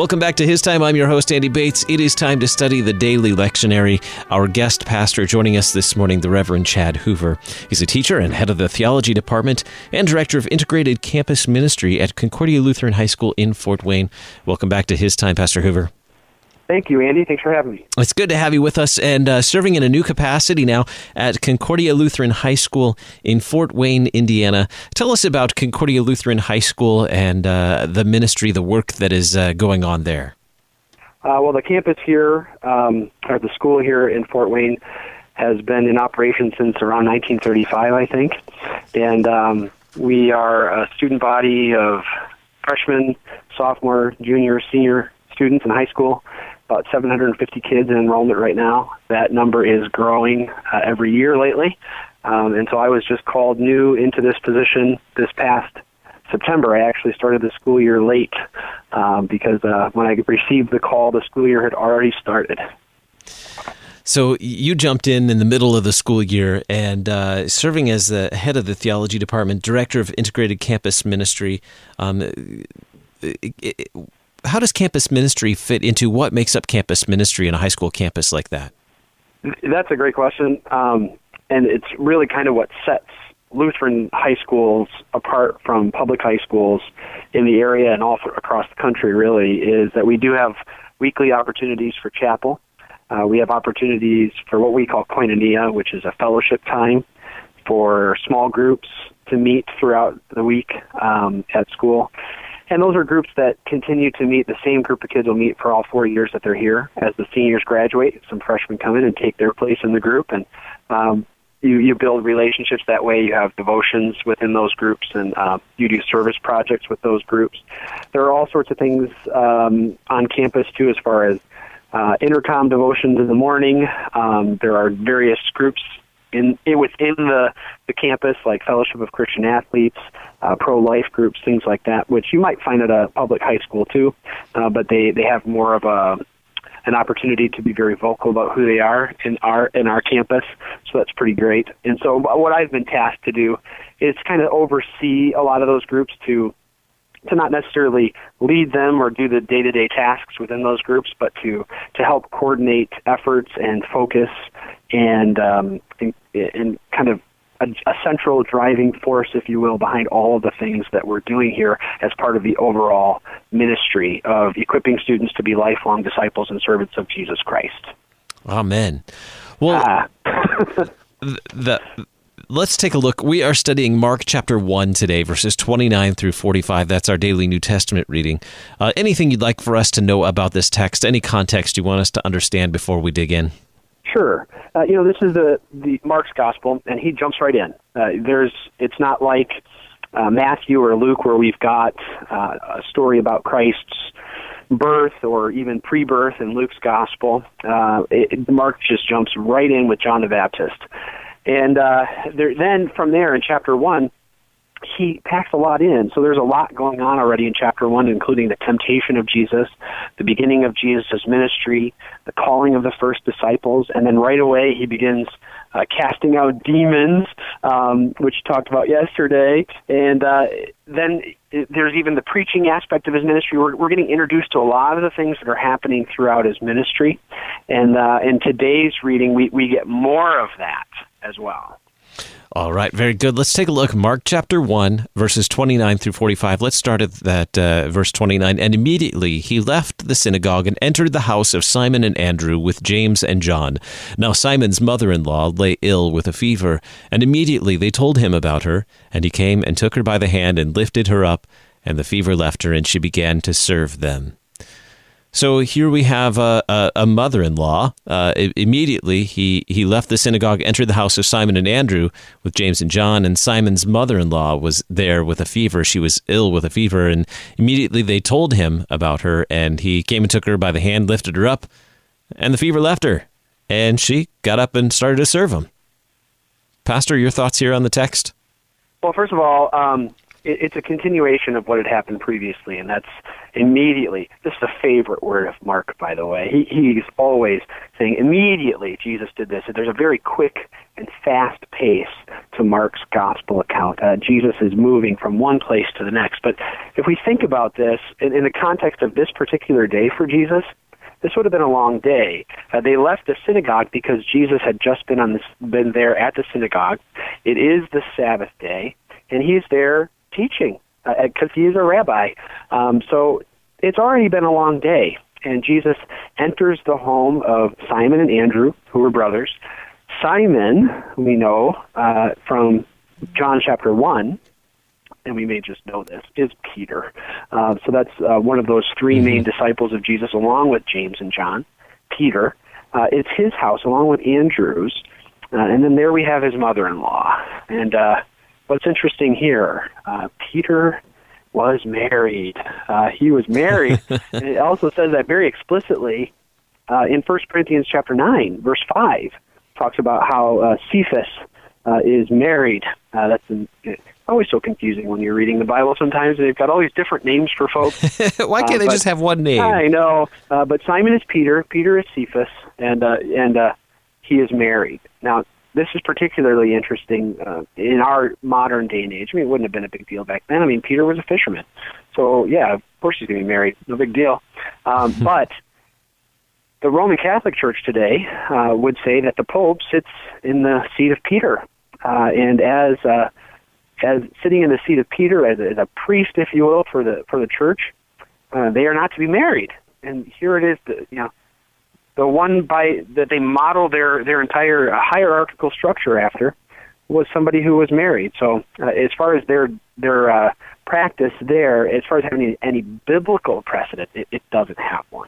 Welcome back to His Time. I'm your host, Andy Bates. It is time to study the daily lectionary. Our guest pastor joining us this morning, the Reverend Chad Hoover. He's a teacher and head of the theology department and director of integrated campus ministry at Concordia Lutheran High School in Fort Wayne. Welcome back to His Time, Pastor Hoover. Thank you, Andy. Thanks for having me. It's good to have you with us and serving in a new capacity now at Concordia Lutheran High School in Fort Wayne, Indiana. Tell us about Concordia Lutheran High School and the ministry, the work that is going on there. Well, the campus here, or the school here in Fort Wayne, has been in operation since around 1935, I think. And we are a student body of freshmen, sophomore, junior, senior students in high school. About 750 kids in enrollment right now. That number is growing every year lately. And so I was just called new into this position this past September. I actually started the school year late because when I received the call, the school year had already started. So you jumped in the middle of the school year and serving as the head of the theology department, director of integrated campus ministry. How does campus ministry fit into what makes up campus ministry in a high school campus like that? That's a great question. And it's really kind of what sets Lutheran high schools apart from public high schools in the area and all across the country, really, is that we do have weekly opportunities for chapel. We have opportunities for what we call koinonia, which is a fellowship time for small groups to meet throughout the week at school. And those are groups that continue to meet. The same group of kids will meet for all 4 years that they're here. As the seniors graduate, some freshmen come in and take their place in the group. And you build relationships that way. You have devotions within those groups, and you do service projects with those groups. There are all sorts of things on campus, too, as far as intercom devotions in the morning. There are various groups within the campus, like Fellowship of Christian Athletes, pro-life groups, things like that, which you might find at a public high school too, but they have more of an opportunity to be very vocal about who they are in our campus, so that's pretty great. And so what I've been tasked to do is kind of oversee a lot of those groups to not necessarily lead them or do the day-to-day tasks within those groups, but to help coordinate efforts and focus and kind of a central driving force, if you will, behind all of the things that we're doing here as part of the overall ministry of equipping students to be lifelong disciples and servants of Jesus Christ. Amen. Well, let's take a look. We are studying Mark chapter 1 today, verses 29 through 45. That's our daily New Testament reading. Anything you'd like for us to know about this text? Any context you want us to understand before we dig in? Sure. This is the Mark's gospel, and he jumps right in. It's not like Matthew or Luke, where we've got a story about Christ's birth or even pre-birth in Luke's gospel. Mark just jumps right in with John the Baptist. And then from there in chapter 1, he packs a lot in. So there's a lot going on already in chapter 1, including the temptation of Jesus, the beginning of Jesus' ministry, the calling of the first disciples, and then right away he begins casting out demons, which you talked about yesterday. And then there's even the preaching aspect of his ministry. We're getting introduced to a lot of the things that are happening throughout his ministry. And in today's reading, we get more of that as well. All right, very good. Let's take a look. Mark chapter 1, verses 29 through 45. Let's start at that verse 29. And immediately he left the synagogue and entered the house of Simon and Andrew with James and John. Now Simon's mother-in-law lay ill with a fever, and immediately they told him about her. And he came and took her by the hand and lifted her up, and the fever left her, and she began to serve them. So here we have a mother-in-law. Immediately, he left the synagogue, entered the house of Simon and Andrew with James and John, and Simon's mother-in-law was there with a fever. She was ill with a fever, and immediately they told him about her, and he came and took her by the hand, lifted her up, and the fever left her, and she got up and started to serve him. Pastor, your thoughts here on the text? Well, first of all, it's a continuation of what had happened previously, and that's immediately. This is a favorite word of Mark, by the way. He's always saying, immediately Jesus did this. There's a very quick and fast pace to Mark's gospel account. Jesus is moving from one place to the next. But if we think about this in the context of this particular day for Jesus, this would have been a long day. They left the synagogue because Jesus had just been there at the synagogue. It is the Sabbath day, and he's there teaching because he is a rabbi. So it's already been a long day, and Jesus enters the home of Simon and Andrew, who were brothers. Simon, we know from John chapter 1, and we may just know this, is Peter. So that's one of those three main disciples of Jesus, along with James and John. Peter. It's his house, along with Andrew's. And then there we have his mother-in-law. And what's interesting here, Peter was married. He was married. And it also says that very explicitly in 1 Corinthians chapter 9, verse 5. Talks about how Cephas is married. It's always so confusing when you're reading the Bible. Sometimes they've got all these different names for folks. Why can't they just have one name? I know, but Simon is Peter. Peter is Cephas, and he is married. Now, this is particularly interesting in our modern day and age. I mean, it wouldn't have been a big deal back then. I mean, Peter was a fisherman, so yeah, of course he's going to be married. No big deal. But the Roman Catholic Church today would say that the Pope sits in the seat of Peter, and as sitting in the seat of Peter as a priest, if you will, for the Church, they are not to be married. And here it is, the one that they model their entire hierarchical structure after was somebody who was married. So as far as their practice there, as far as having any biblical precedent, it doesn't have one.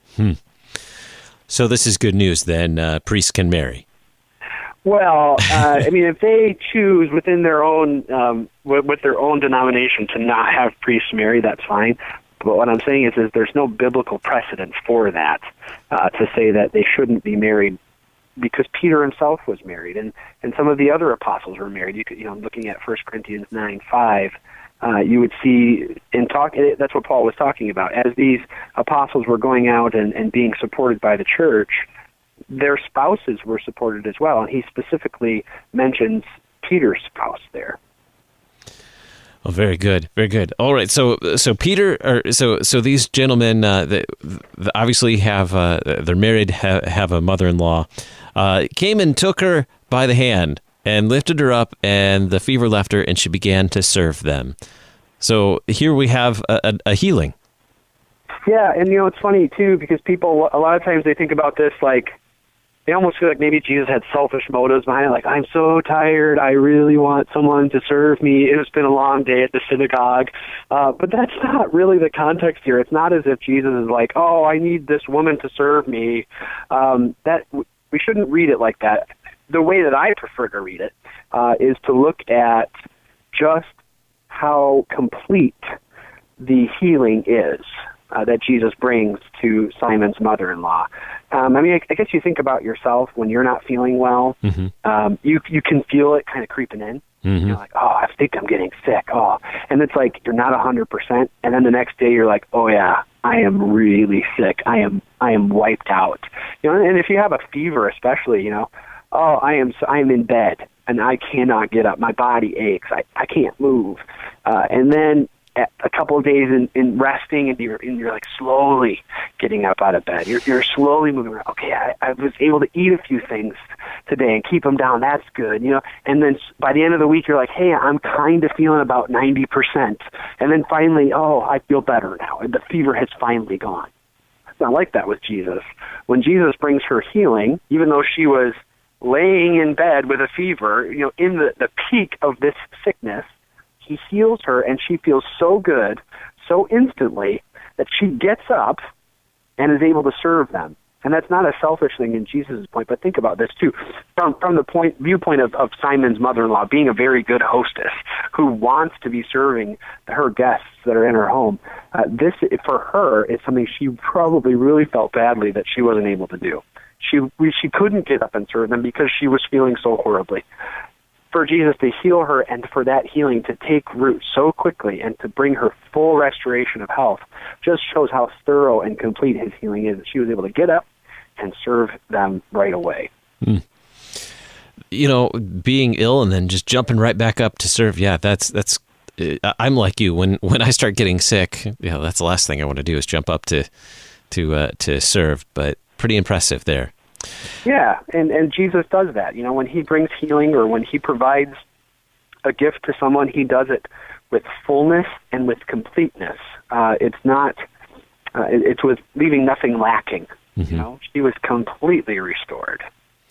So this is good news then. Priests can marry. Well, I mean, if they choose within their own with their own denomination to not have priests marry, that's fine. But what I'm saying is there's no biblical precedent for that to say that they shouldn't be married, because Peter himself was married, and some of the other apostles were married. Looking at 1 Corinthians 9:5. You would see that's what Paul was talking about. As these apostles were going out and being supported by the church, their spouses were supported as well. And he specifically mentions Peter's spouse there. Oh, very good, very good. All right, so Peter, so these gentlemen, they obviously they're married, have a mother-in-law, came and took her by the hand and lifted her up, and the fever left her, and she began to serve them. So here we have a healing. Yeah, and it's funny too, because people a lot of times they think about this like they almost feel like maybe Jesus had selfish motives behind it. Like, I'm so tired, I really want someone to serve me. It's been a long day at the synagogue. But that's not really the context here. It's not as if Jesus is like, oh, I need this woman to serve me. That we shouldn't read it like that. The way that I prefer to read it is to look at just how complete the healing is that Jesus brings to Simon's mother-in-law. I guess you think about yourself when you're not feeling well. Mm-hmm. You can feel it kind of creeping in. Mm-hmm. You're like, oh, I think I'm getting sick. Oh, and it's like you're not 100%, and then the next day you're like, oh yeah, I am really sick. I am wiped out. And if you have a fever, especially, oh, I'm in bed and I cannot get up. My body aches. I can't move. And then a couple of days in resting, and you're like slowly getting up out of bed. You're slowly moving around. Okay, I was able to eat a few things today and keep them down. That's good, And then by the end of the week, you're like, hey, I'm kind of feeling about 90%. And then finally, oh, I feel better now. And the fever has finally gone. It's not like that with Jesus. When Jesus brings her healing, even though she was laying in bed with a fever, in the peak of this sickness, he heals her, and she feels so good, so instantly, that she gets up and is able to serve them. And that's not a selfish thing in Jesus' point, but think about this too. From the viewpoint of Simon's mother-in-law being a very good hostess who wants to be serving her guests that are in her home, this, for her, is something she probably really felt badly that she wasn't able to do. She couldn't get up and serve them because she was feeling so horribly. For Jesus to heal her and for that healing to take root so quickly and to bring her full restoration of health just shows how thorough and complete his healing is. She was able to get up and serve them right away. being ill and then just jumping right back up to serve. Yeah, that's. I'm like you. When I start getting sick, that's the last thing I want to do is jump up to serve. But pretty impressive there. Yeah, and Jesus does that. When he brings healing or when he provides a gift to someone, he does it with fullness and with completeness. It's not. It's with leaving nothing lacking. Mm-hmm. She was completely restored.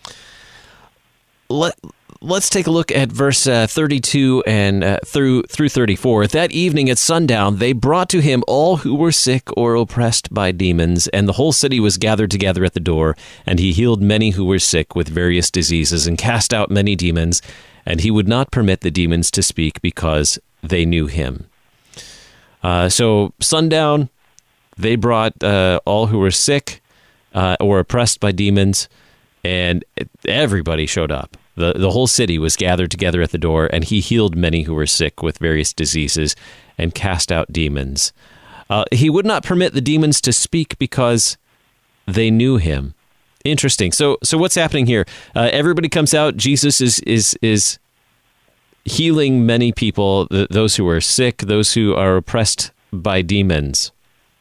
Let's take a look at verse 32 and through 34. That evening at sundown, they brought to him all who were sick or oppressed by demons, and the whole city was gathered together at the door. And he healed many who were sick with various diseases and cast out many demons. And he would not permit the demons to speak because they knew him. So sundown, they brought all who were sick or oppressed by demons, and everybody showed up. The whole city was gathered together at the door, and he healed many who were sick with various diseases and cast out demons. He would not permit the demons to speak because they knew him. Interesting. So what's happening here? Everybody comes out. Jesus is healing many people, those who are sick, those who are oppressed by demons.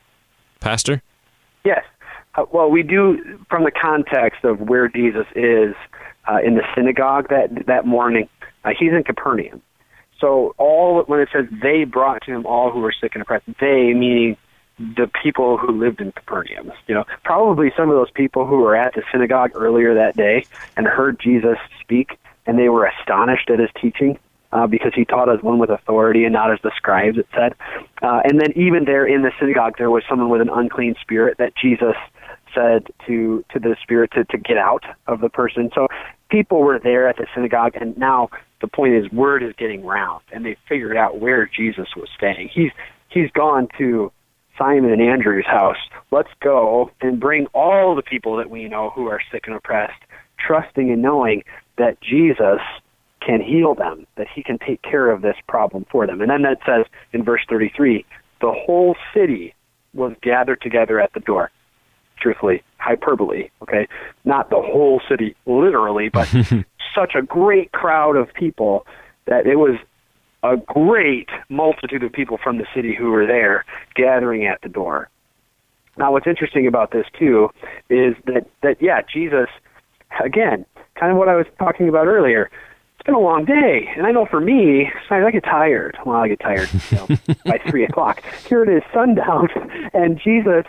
Pastor? Yes. Well, we do, from the context of where Jesus is in the synagogue that morning, he's in Capernaum. So when it says they brought to him all who were sick and oppressed, they meaning the people who lived in Capernaum. Probably some of those people who were at the synagogue earlier that day and heard Jesus speak, and they were astonished at his teaching because he taught as one with authority and not as the scribes, it said. And then even there in the synagogue, there was someone with an unclean spirit that Jesus said to the spirit to get out of the person. So people were there at the synagogue, and now the point is word is getting round, and they figured out where Jesus was staying. He's gone to Simon and Andrew's house. Let's go and bring all the people that we know who are sick and oppressed, trusting and knowing that Jesus can heal them, that he can take care of this problem for them. And then that says in verse 33, the whole city was gathered together at the door. Truthfully, hyperbole, okay? Not the whole city literally, but such a great crowd of people that it was a great multitude of people from the city who were there gathering at the door. Now, what's interesting about this, too, is that Jesus, again, kind of what I was talking about earlier, it's been a long day, and I know for me, I get tired. Well, I get tired by 3 o'clock. Here it is, sundown, and Jesus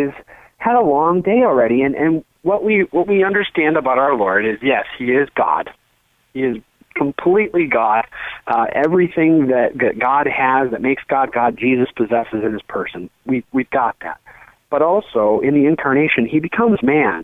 had a long day already, and what we understand about our Lord is, yes, he is God. He is completely God. Everything that God has that makes God God, Jesus possesses in his person. We've got that. But also, in the incarnation, he becomes man.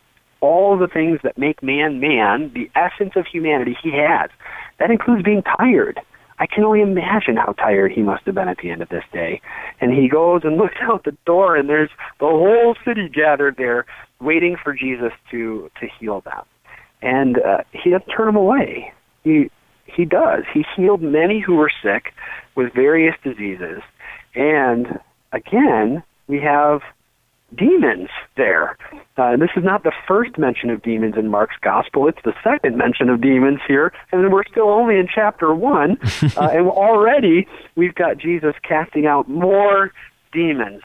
All the things that make man man, the essence of humanity he has. That includes being tired. I can only imagine how tired he must have been at the end of this day. And he goes and looks out the door, and there's the whole city gathered there waiting for Jesus to heal them. And he doesn't turn them away. He does. He healed many who were sick with various diseases. And again, we have demons there. This is not the first mention of demons in Mark's gospel. It's the second mention of demons here, and we're still only in chapter 1, and already we've got Jesus casting out more demons.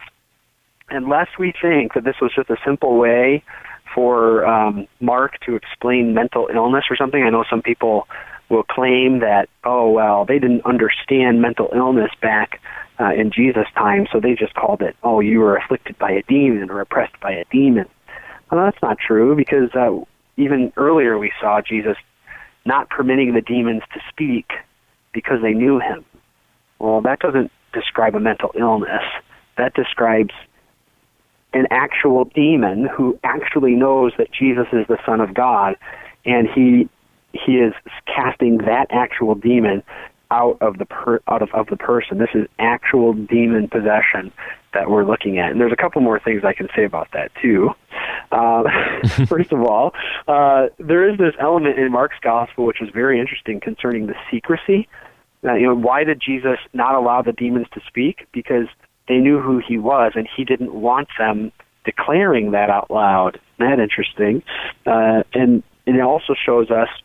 Unless we think that this was just a simple way for Mark to explain mental illness or something. I know some people will claim that, they didn't understand mental illness back in Jesus' time, so they just called it, you were afflicted by a demon or oppressed by a demon. Well, that's not true, because even earlier we saw Jesus not permitting the demons to speak because they knew him. Well, that doesn't describe a mental illness. That describes an actual demon who actually knows that Jesus is the Son of God, and he is casting that actual demon out of the person. This is actual demon possession that we're looking at. And there's a couple more things I can say about that, too. First of all, there is this element in Mark's gospel which is very interesting concerning the secrecy. Why did Jesus not allow the demons to speak? Because they knew who he was, and he didn't want them declaring that out loud. Isn't that interesting? And it also shows us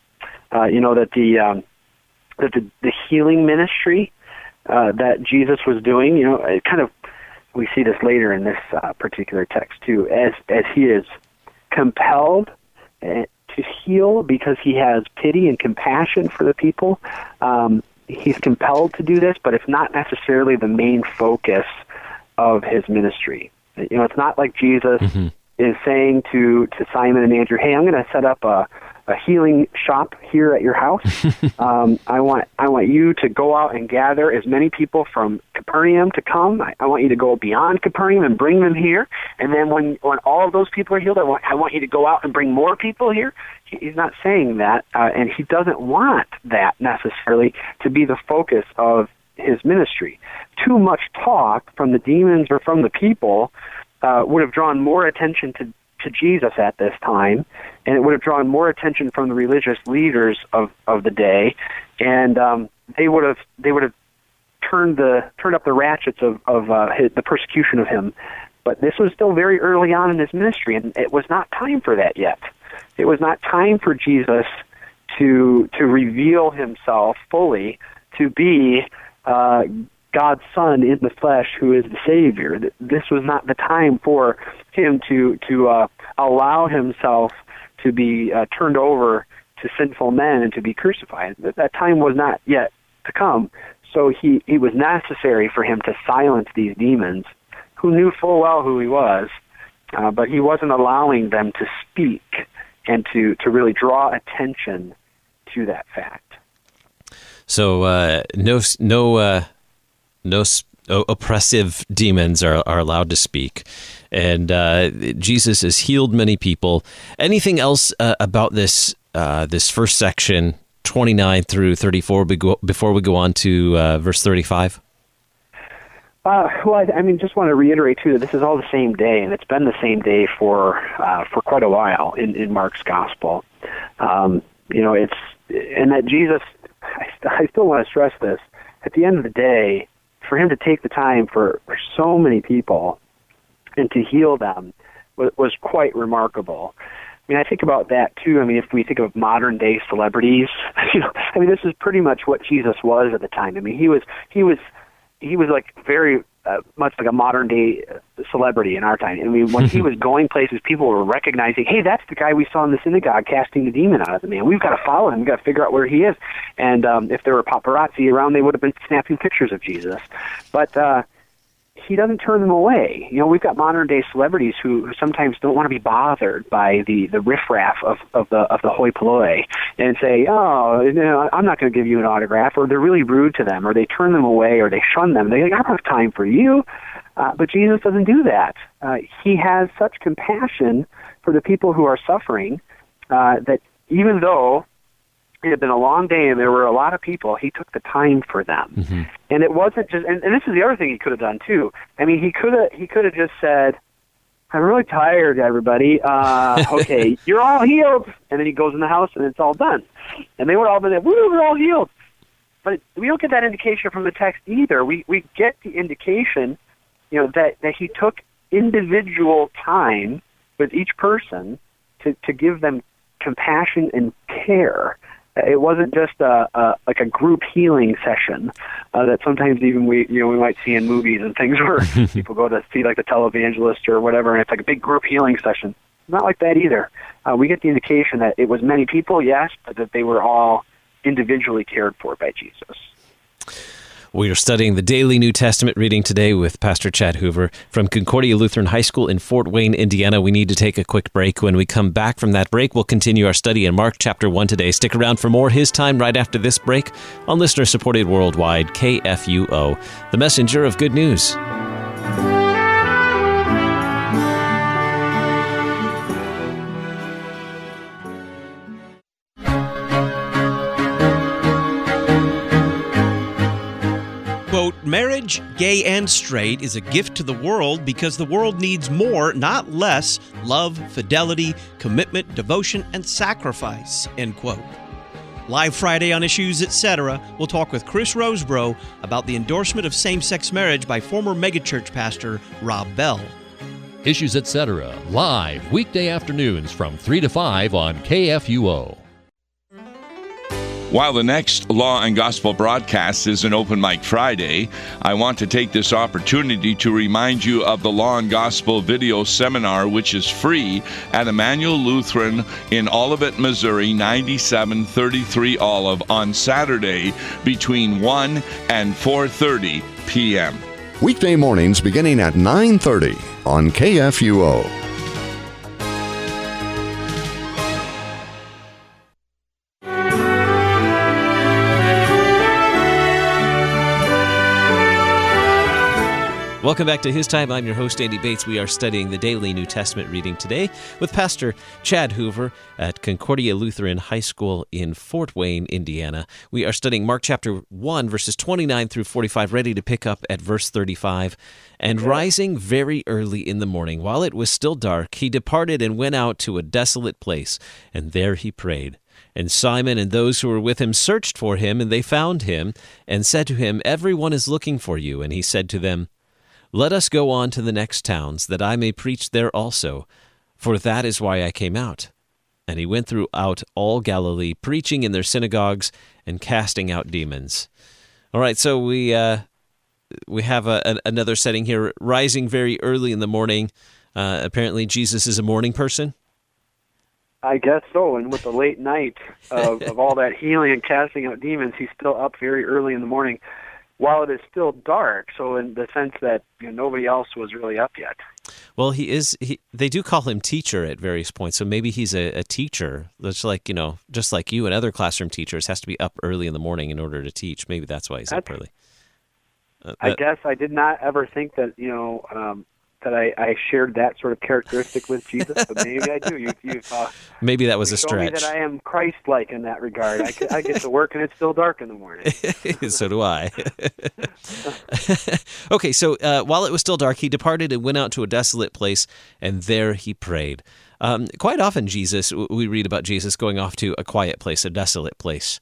that the healing ministry that Jesus was doing, it kind of, we see this later in this particular text too, as he is compelled to heal because he has pity and compassion for the people. He's compelled to do this, but it's not necessarily the main focus of his ministry. It's not like Jesus is saying to Simon and Andrew, "Hey, I'm going to set up a healing shop here at your house. I want you to go out and gather as many people from Capernaum to come. I want you to go beyond Capernaum and bring them here. And then when all of those people are healed, I want you to go out and bring more people here." He's not saying that, and he doesn't want that necessarily to be the focus of his ministry. Too much talk from the demons or from the people would have drawn more attention to Jesus at this time, and it would have drawn more attention from the religious leaders of the day, and they would have turned up the ratchets of the persecution of him. But this was still very early on in his ministry, and it was not time for that yet. It was not time for Jesus to reveal himself fully to be God's Son in the flesh, who is the Savior. This was not the time for him to allow himself to be turned over to sinful men and to be crucified. That time was not yet to come. So it was necessary for him to silence these demons, who knew full well who he was, but he wasn't allowing them to speak and to really draw attention to that fact. So no oppressive demons are allowed to speak, and Jesus has healed many people. Anything else about this first section, 29 through 34, before we go on to verse 35? Well, just want to reiterate too that this is all the same day, and it's been the same day for quite a while in Mark's gospel. It's and that Jesus. I still want to stress this. At the end of the day, for him to take the time for so many people and to heal them was quite remarkable. I think about that too. If we think of modern day celebrities, this is pretty much what Jesus was at the time. He was like very much like a modern day celebrity in our time. When he was going places, people were recognizing, "Hey, that's the guy we saw in the synagogue casting the demon out of the man. We've got to follow him. We've got to figure out where he is." And if there were paparazzi around, they would have been snapping pictures of Jesus. But he doesn't turn them away. We've got modern day celebrities who sometimes don't want to be bothered by the riffraff of the hoi polloi and say, "Oh, I'm not going to give you an autograph," or they're really rude to them, or they turn them away, or they shun them. They're like, "I don't have time for you." But Jesus doesn't do that. He has such compassion for the people who are suffering that even though it had been a long day and there were a lot of people, he took the time for them. Mm-hmm. And it wasn't just, and this is the other thing he could have done too. He could have just said, "I'm really tired, everybody. Okay, you're all healed." And then he goes in the house and it's all done. And they would all been, "Woo, we're all healed." But we don't get that indication from the text either. We get the indication, that he took individual time with each person to give them compassion and care. It wasn't just like a group healing session that sometimes even we might see in movies and things where people go to see like the televangelist or whatever, and it's like a big group healing session. Not like that either. We get the indication that it was many people, yes, but that they were all individually cared for by Jesus. We are studying the Daily New Testament reading today with Pastor Chad Hoover from Concordia Lutheran High School in Fort Wayne, Indiana. We need to take a quick break. When we come back from that break, we'll continue our study in Mark chapter 1 today. Stick around for more His Time right after this break on listener-supported worldwide KFUO, the messenger of good news. Quote, "Marriage, gay and straight, is a gift to the world because the world needs more, not less, love, fidelity, commitment, devotion, and sacrifice," end quote. Live Friday on Issues Etc., we'll talk with Chris Rosebrough about the endorsement of same-sex marriage by former megachurch pastor Rob Bell. Issues Etc., live weekday afternoons from 3 to 5 on KFUO. While the next Law and Gospel broadcast is an Open Mic Friday, I want to take this opportunity to remind you of the Law and Gospel video seminar, which is free at Emmanuel Lutheran in Olivet, Missouri, 9733 Olive, on Saturday between 1 and 4:30 p.m. Weekday mornings beginning at 9:30 on KFUO. Welcome back to His Time. I'm your host, Andy Bates. We are studying the daily New Testament reading today with Pastor Chad Hoover at Concordia Lutheran High School in Fort Wayne, Indiana. We are studying Mark chapter 1, verses 29 through 45, ready to pick up at verse 35. And rising very early in the morning, while it was still dark, he departed and went out to a desolate place, and there he prayed. And Simon and those who were with him searched for him, and they found him, and said to him, "Everyone is looking for you." And he said to them, "Let us go on to the next towns, that I may preach there also, for that is why I came out." And he went throughout all Galilee, preaching in their synagogues and casting out demons. All right, so we have another setting here, rising very early in the morning. Apparently Jesus is a morning person. I guess so, and with the late night of all that healing and casting out demons, he's still up very early in the morning, while it is still dark, so in the sense that nobody else was really up yet. Well, they do call him teacher at various points, so maybe he's a teacher. That's like, just like you and other classroom teachers, has to be up early in the morning in order to teach. Maybe that's why he's up early. I guess I did not ever think that, that I shared that sort of characteristic with Jesus, but maybe I do. Maybe that was a stretch. stretch. Me that I am Christ-like in that regard. I get to work and it's still dark in the morning. So do I. Okay, so while it was still dark, he departed and went out to a desolate place, and there he prayed. Quite often, we read about Jesus going off to a quiet place, a desolate place,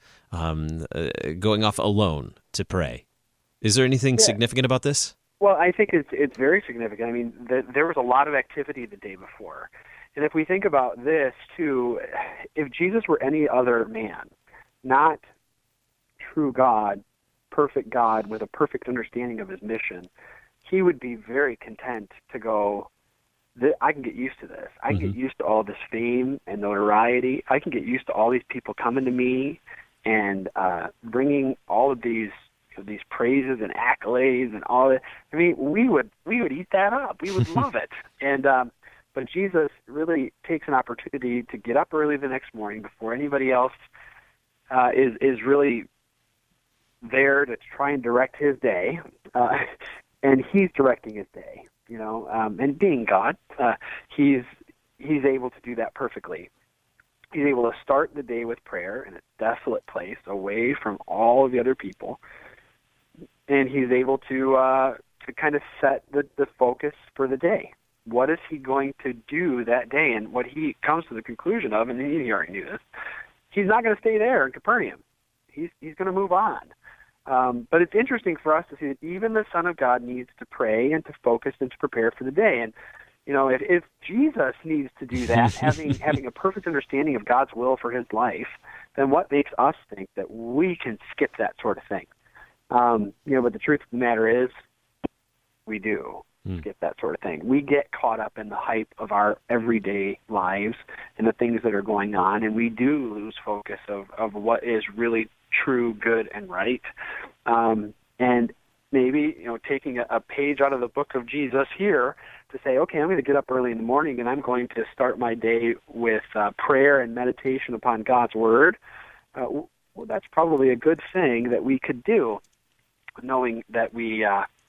going off alone to pray. Is there anything significant about this? Well, I think it's very significant. I mean, there was a lot of activity the day before. And if we think about this, too, if Jesus were any other man, not true God, perfect God with a perfect understanding of his mission, he would be very content to go, I can get used to this. I can get used to all this fame and notoriety. I can get used to all these people coming to me and bringing all of these praises and accolades and all that. I mean, we would eat that up. We would love it. And but Jesus really takes an opportunity to get up early the next morning before anybody else is really there to try and direct his day, and he's directing his day. And being God, he's able to do that perfectly. He's able to start the day with prayer in a desolate place, away from all of the other people. And he's able to kind of set the focus for the day. What is he going to do that day? And what he comes to the conclusion of, and he already knew this, he's not going to stay there in Capernaum. He's going to move on. But it's interesting for us to see that even the Son of God needs to pray and to focus and to prepare for the day. And if Jesus needs to do that, having a perfect understanding of God's will for his life, then what makes us think that we can skip that sort of thing? But the truth of the matter is, we do skip that sort of thing. We get caught up in the hype of our everyday lives and the things that are going on, and we do lose focus of what is really true, good, and right. And maybe, taking a page out of the book of Jesus here to say, okay, I'm going to get up early in the morning and I'm going to start my day with prayer and meditation upon God's Word. Well, that's probably a good thing that we could do, knowing that we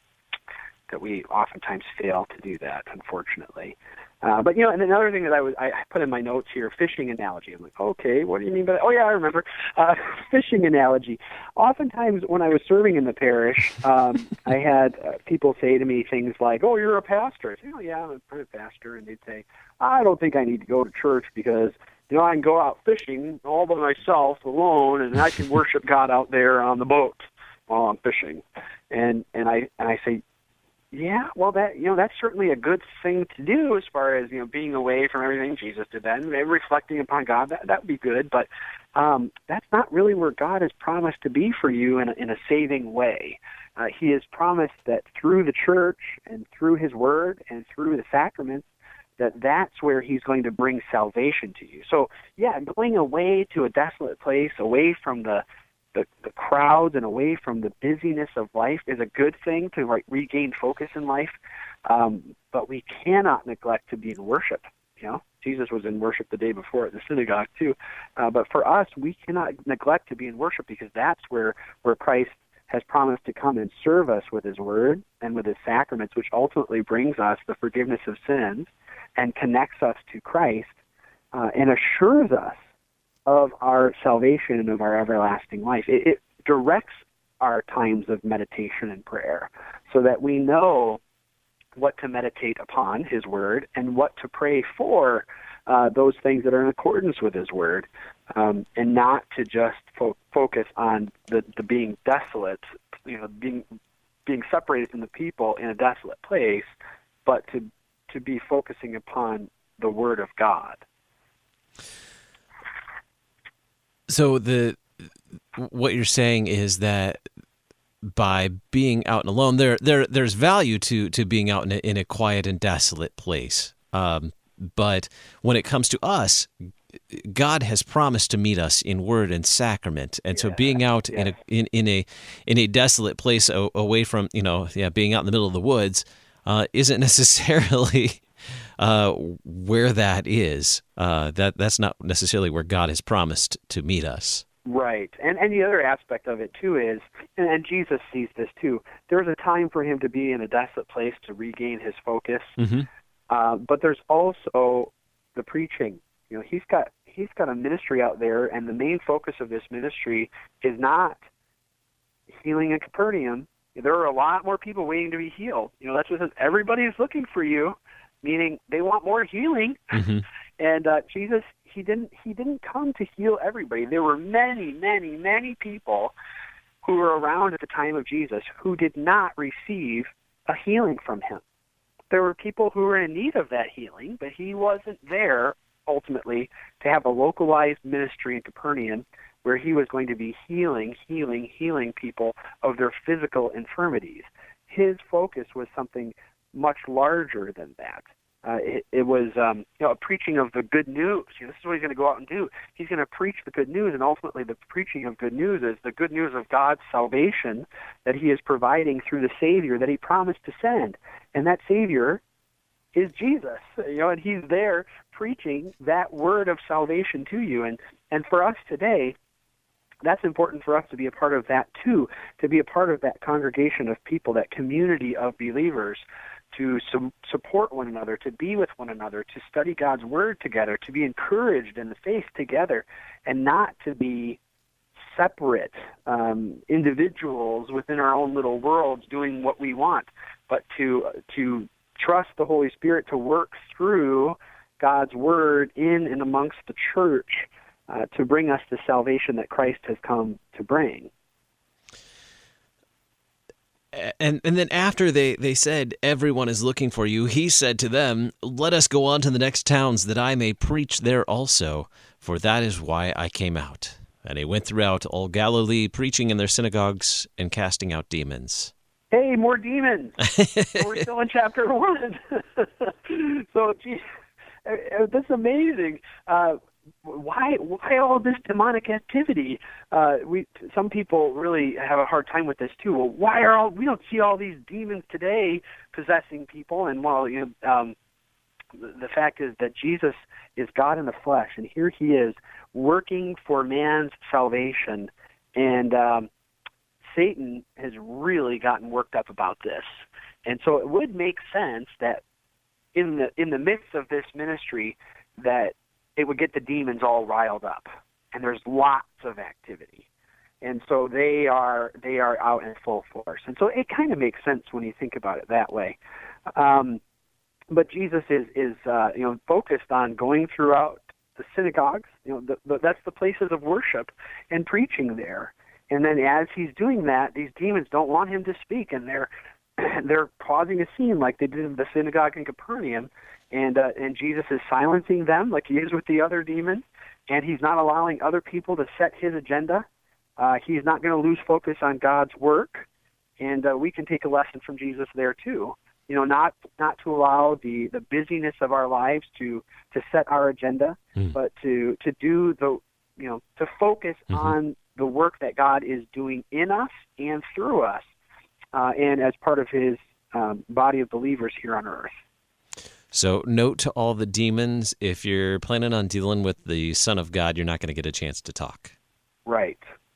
oftentimes fail to do that, unfortunately. But and another thing that I put in my notes here, fishing analogy. I'm like, okay, what do you mean by that? Oh yeah, I remember. Fishing analogy. Oftentimes when I was serving in the parish, I had people say to me things like, "Oh, you're a pastor." I say, "Oh yeah, I'm a pastor," and they'd say, "I don't think I need to go to church because I can go out fishing all by myself, alone, and I can worship God out there on the boat while I'm fishing." And I say, yeah, well, that's certainly a good thing to do as far as being away from everything. Jesus did that, and reflecting upon God. That would be good, but that's not really where God has promised to be for you in a saving way. He has promised that through the church and through his word and through the sacraments, that's where he's going to bring salvation to you. So, yeah, going away to a desolate place, away from the crowds and away from the busyness of life is a good thing to regain focus in life, but we cannot neglect to be in worship. Jesus was in worship the day before at the synagogue too, but for us, we cannot neglect to be in worship, because that's where Christ has promised to come and serve us with his word and with his sacraments, which ultimately brings us the forgiveness of sins and connects us to Christ and assures us of our salvation and of our everlasting life. It directs our times of meditation and prayer so that we know what to meditate upon, his word, and what to pray for, those things that are in accordance with his word, and not to just focus on the being desolate, being separated from the people in a desolate place, but to be focusing upon the word of God. So what you're saying is that by being out and alone, there's value to being out in a quiet and desolate place. But when it comes to us, God has promised to meet us in word and sacrament, and so being out in a desolate place away from being out in the middle of the woods isn't necessarily where that is. That's not necessarily where God has promised to meet us. Right. And the other aspect of it, too, is, and Jesus sees this, too, there's a time for him to be in a desolate place to regain his focus. Mm-hmm. But there's also the preaching. He's got a ministry out there, and the main focus of this ministry is not healing in Capernaum. There are a lot more people waiting to be healed. That's what it says. Everybody is looking for you, meaning they want more healing. Mm-hmm. And Jesus, he didn't come to heal everybody. There were many, many, many people who were around at the time of Jesus who did not receive a healing from him. There were people who were in need of that healing, but he wasn't there ultimately to have a localized ministry in Capernaum where he was going to be healing people of their physical infirmities. His focus was something much larger than that. It was a preaching of the good news. This is what he's going to go out and do. He's going to preach the good news, and ultimately the preaching of good news is the good news of God's salvation that he is providing through the Savior that he promised to send. And that Savior is Jesus, and he's there preaching that word of salvation to you. And for us today, that's important for us to be a part of that too, to be a part of that congregation of people, that community of believers, to support one another, to be with one another, to study God's word together, to be encouraged in the faith together, and not to be separate individuals within our own little worlds doing what we want, but to trust the Holy Spirit to work through God's word in and amongst the church to bring us the salvation that Christ has come to bring. And then after they said, everyone is looking for you, he said to them, let us go on to the next towns that I may preach there also, for that is why I came out. And he went throughout all Galilee, preaching in their synagogues and casting out demons. Hey, more demons! So we're still in chapter 1. So, that's amazing. Why all this demonic activity? Some people really have a hard time with this too. Well, we don't see all these demons today possessing people? And the fact is that Jesus is God in the flesh, and here he is working for man's salvation, and Satan has really gotten worked up about this. And so it would make sense that in the midst of this ministry that it would get the demons all riled up, and there's lots of activity, and so they are out in full force, and so it kind of makes sense when you think about it that way. But Jesus is focused on going throughout the synagogues, that's the places of worship, and preaching there. And then as he's doing that, these demons don't want him to speak, and they're causing a scene like they did in the synagogue in Capernaum. And Jesus is silencing them like he is with the other demons, and he's not allowing other people to set his agenda. He's not going to lose focus on God's work, and we can take a lesson from Jesus there too. Not to allow the busyness of our lives to set our agenda, but to do to focus on the work that God is doing in us and through us, and as part of his body of believers here on earth. So note to all the demons, if you're planning on dealing with the Son of God, you're not going to get a chance to talk. Right.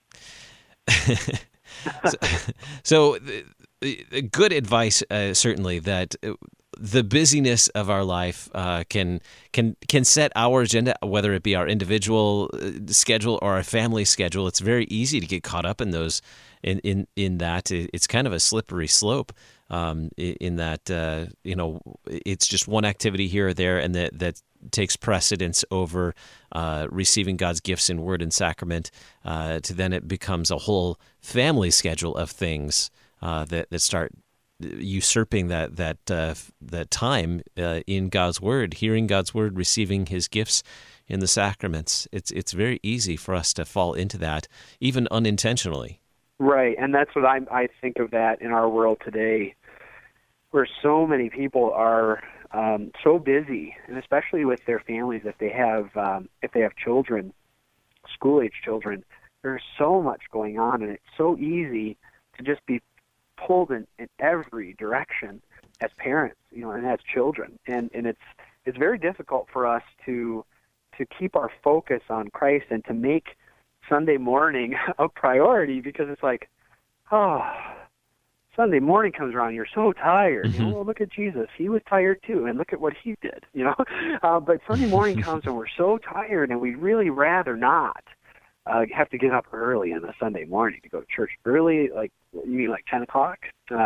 So good advice, certainly, that the busyness of our life can set our agenda, whether it be our individual schedule or our family schedule. It's very easy to get caught up in those. In that, it's kind of a slippery slope. In that, it's just one activity here or there, and that takes precedence over receiving God's gifts in word and sacrament. To then it becomes a whole family schedule of things that start usurping that time in God's word, hearing God's word, receiving His gifts in the sacraments. It's very easy for us to fall into that, even unintentionally. Right, and that's what I think of that in our world today, where so many people are so busy, and especially with their families, if they have children, school-age children, there's so much going on, and it's so easy to just be pulled in every direction as parents, and as children, and it's very difficult for us to keep our focus on Christ and to make Sunday morning a priority, because it's like, Sunday morning comes around, you're so tired. Well, look at Jesus. He was tired too, and look at what he did, But Sunday morning comes and we're so tired, and we'd really rather not have to get up early on a Sunday morning to go to church early, like, you mean like 10 o'clock?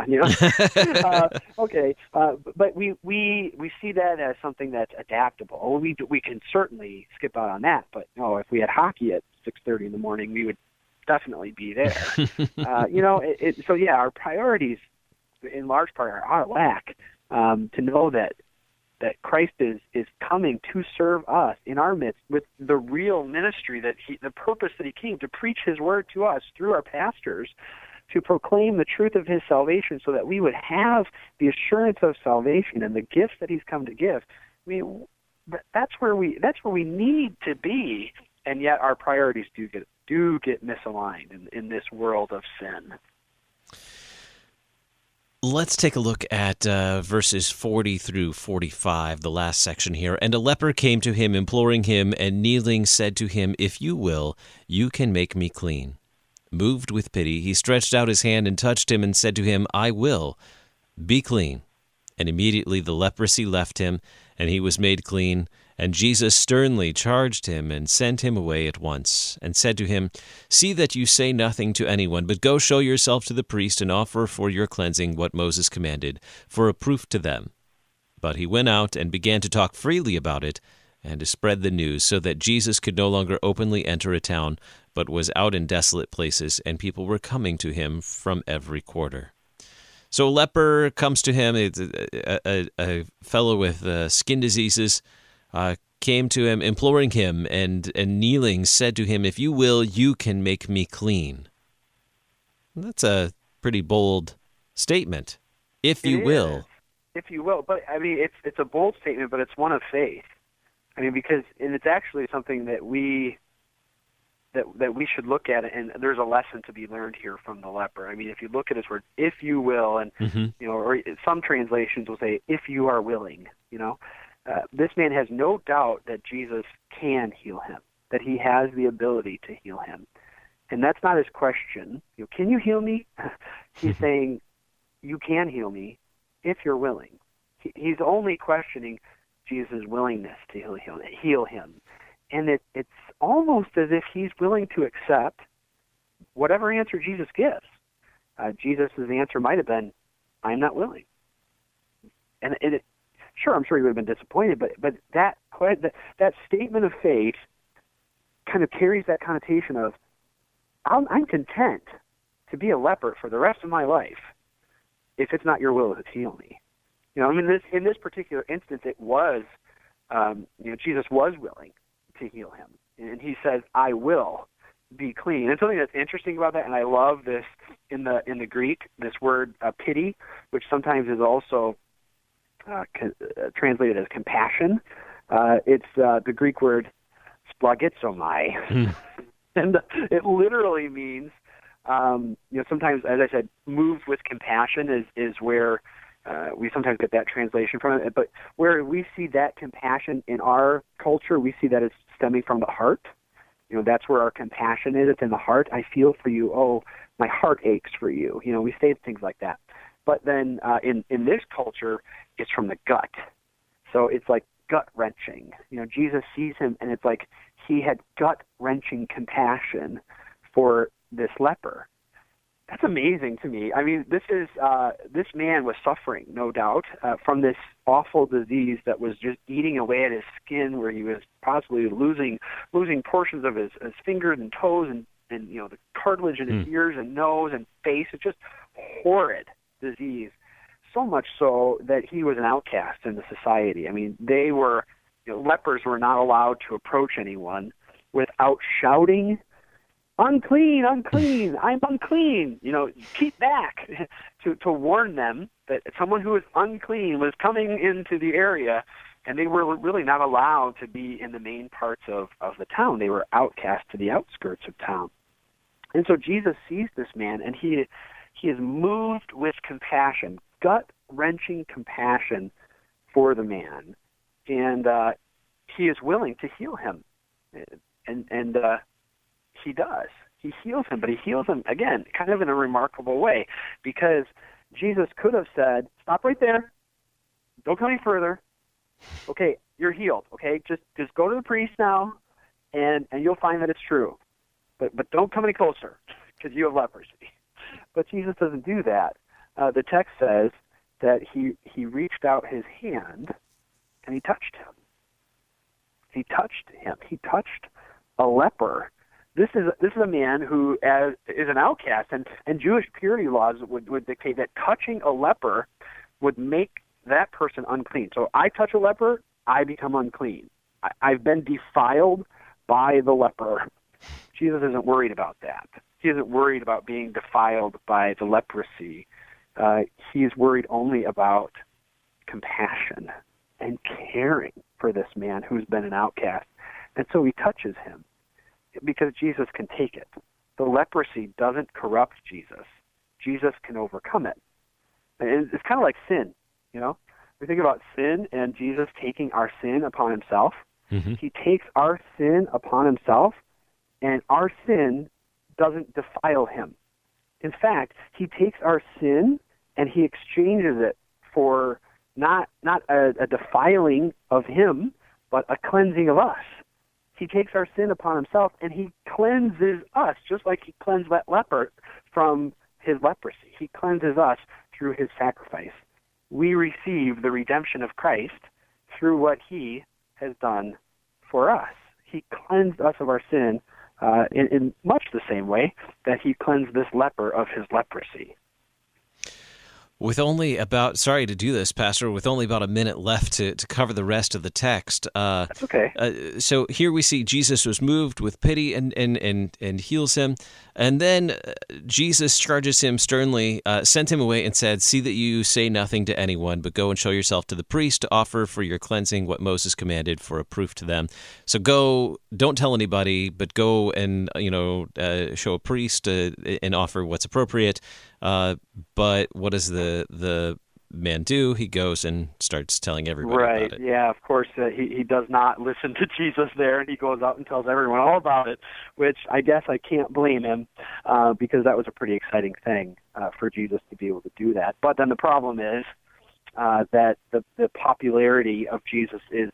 Okay. But we see that as something that's adaptable. We can certainly skip out on that, but if we had hockey at 6:30 in the morning, we would definitely be there. So our priorities in large part are out of whack. To know that Christ is coming to serve us in our midst with the real ministry, the purpose that he came to preach his word to us through our pastors, to proclaim the truth of his salvation, so that we would have the assurance of salvation and the gifts that he's come to give. I mean, that's where we need to be, and yet our priorities do get misaligned in this world of sin. Let's take a look at verses 40 through 45, the last section here. And a leper came to him, imploring him, and kneeling said to him, "If you will, you can make me clean." Moved with pity, he stretched out his hand and touched him and said to him, "I will, be clean." And immediately the leprosy left him, and he was made clean. And Jesus sternly charged him and sent him away at once, and said to him, "See that you say nothing to anyone, but go show yourself to the priest and offer for your cleansing what Moses commanded, for a proof to them." But he went out and began to talk freely about it, and to spread the news, so that Jesus could no longer openly enter a town, but was out in desolate places, and people were coming to him from every quarter. So a leper comes to him, a fellow with skin diseases, came to him, imploring him, and kneeling, said to him, "If you will, you can make me clean." That's a pretty bold statement. If you will. If you will. But, I mean, it's a bold statement, but it's one of faith. I mean, and it's actually something that we should look at, and there's a lesson to be learned here from the leper. I mean, if you look at his word, "if you will," and or some translations will say, "if you are willing," this man has no doubt that Jesus can heal him, that he has the ability to heal him. And that's not his question. Can you heal me? He's saying, you can heal me if you're willing. He's only questioning Jesus' willingness to heal him. And it's almost as if he's willing to accept whatever answer Jesus gives. Jesus' answer might have been, "I'm not willing." And sure, I'm sure he would have been disappointed, but that statement of faith kind of carries that connotation of, I'm content to be a leper for the rest of my life if it's not your will to heal me. In this particular instance, it was, Jesus was willing to heal him. and he says, "I will be clean." And something that's interesting about that, and I love this in the Greek, this word pity, which sometimes is also translated as compassion. It's the Greek word splagizomai, and it literally means, sometimes, as I said, moved with compassion is where we sometimes get that translation from it. But where we see that compassion in our culture, we see that it's stemming from the heart. That's where our compassion is. It's in the heart. I feel for you. Oh, my heart aches for you. We say things like that. But then in this culture, it's from the gut. So it's like gut-wrenching. Jesus sees him, and it's like he had gut-wrenching compassion for this leper. That's amazing to me. I mean, this man was suffering, no doubt, from this awful disease that was just eating away at his skin, where he was possibly losing portions of his fingers and toes, and the cartilage in his ears and nose and face. It's just horrid disease. So much so that he was an outcast in the society. I mean, they were, lepers were not allowed to approach anyone without shouting, "Unclean, unclean, I'm unclean," keep back, to warn them that someone who was unclean was coming into the area, and they were really not allowed to be in the main parts of the town. They were outcast to the outskirts of town. And so Jesus sees this man, and he is moved with compassion, gut-wrenching compassion for the man, and he is willing to heal him, and he does. He heals him, but he heals him, again, kind of in a remarkable way, because Jesus could have said, "Stop right there. Don't come any further. Okay, you're healed. Okay, just go to the priest now, and you'll find that it's true. But don't come any closer, because you have leprosy." But Jesus doesn't do that. The text says that he reached out his hand, and he touched him. He touched him. He touched a leper. This is a man who is an outcast, and Jewish purity laws would dictate that touching a leper would make that person unclean. So I touch a leper, I become unclean. I've been defiled by the leper. Jesus isn't worried about that. He isn't worried about being defiled by the leprosy. He is worried only about compassion and caring for this man who's been an outcast. And so he touches him, because Jesus can take it. The leprosy doesn't corrupt Jesus. Jesus can overcome it. And it's kind of like sin, We think about sin and Jesus taking our sin upon himself. Mm-hmm. He takes our sin upon himself, and our sin doesn't defile him. In fact, he takes our sin and he exchanges it for not a defiling of him, but a cleansing of us. He takes our sin upon himself, and he cleanses us, just like he cleansed that leper from his leprosy. He cleanses us through his sacrifice. We receive the redemption of Christ through what he has done for us. He cleansed us of our sin in much the same way that he cleansed this leper of his leprosy. With only about, sorry to do this, Pastor, with only about a minute left to cover the rest of the text. That's okay. So here we see Jesus was moved with pity and heals him. And then Jesus charges him sternly, sent him away and said, "See that you say nothing to anyone, but go and show yourself to the priest to offer for your cleansing what Moses commanded for a proof to them." So go, don't tell anybody, but go and show a priest and offer what's appropriate. But what does the man do? He goes and starts telling everybody about it. Yeah, of course. He does not listen to Jesus there, and he goes out and tells everyone all about it, which I guess I can't blame him, because that was a pretty exciting thing for Jesus to be able to do that. But then the problem is that the popularity of Jesus is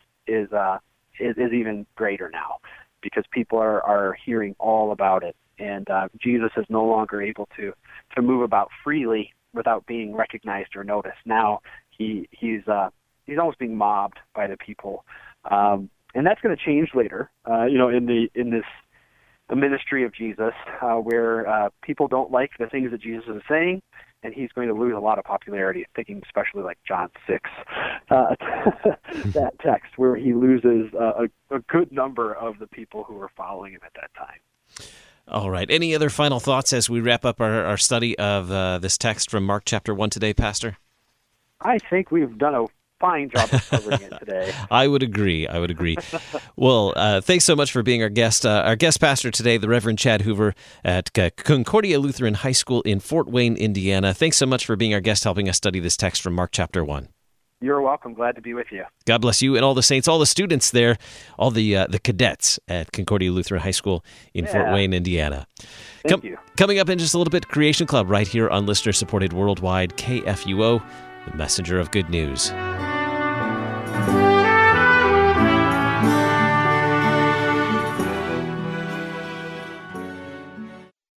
even greater now, because people are hearing all about it, and Jesus is no longer able to move about freely without being recognized or noticed. Now he's almost being mobbed by the people, and that's going to change later. In this the ministry of Jesus, where people don't like the things that Jesus is saying, and he's going to lose a lot of popularity, thinking especially like John 6, that text, where he loses a good number of the people who were following him at that time. All right. Any other final thoughts as we wrap up our study of this text from Mark chapter 1 today, Pastor? I think we've done a fine job of covering it today. I would agree. Well, thanks so much for being our guest. Our guest pastor today, the Reverend Chad Hoover at Concordia Lutheran High School in Fort Wayne, Indiana. Thanks so much for being our guest, helping us study this text from Mark chapter 1. You're welcome. Glad to be with you. God bless you and all the saints, all the students there, all the cadets at Concordia Lutheran High School in Fort Wayne, Indiana. Thank you. Coming up in just a little bit, Creation Club right here on listener-supported worldwide KFUO, the messenger of good news.